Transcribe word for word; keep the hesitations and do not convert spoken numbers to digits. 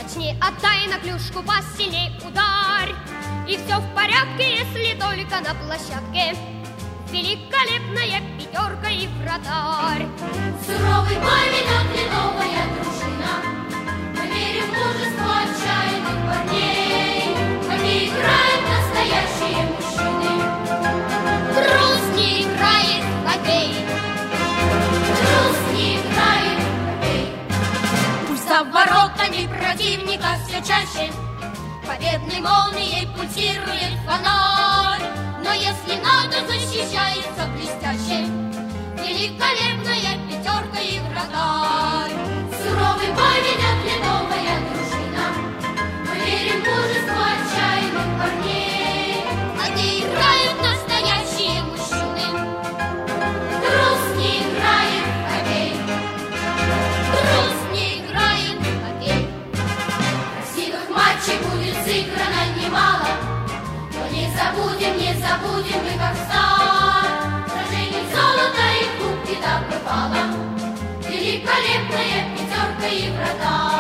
точнее, отдай на клюшку, посильней ударь. И все в порядке, если только на площадке великолепная пятерка и вратарь. Суровый бой ведет ледовая дружина. Мы верим в мужество отчаянных парней. Они играют настоящие мужчины. Трус не играет в хоккей. Трус не играет в хоккей. Пусть за воротами противника все чаще победной молнией пульсирует фонарь. Но если надо, защищается блестяще великолепная пятерка и вратарь. Суровый бой ведет ледовая дружина. Мы верим в мужество отчаянных парней. Они играют настоящие мужчины. Трус не играет в хоккей. Трус не играет в хоккей. Красивых матчей будет сыграно немало, но не забудем, не забудем мы, как сталь. Сражений золота и кубки добывала великолепная пятерка и вратарь.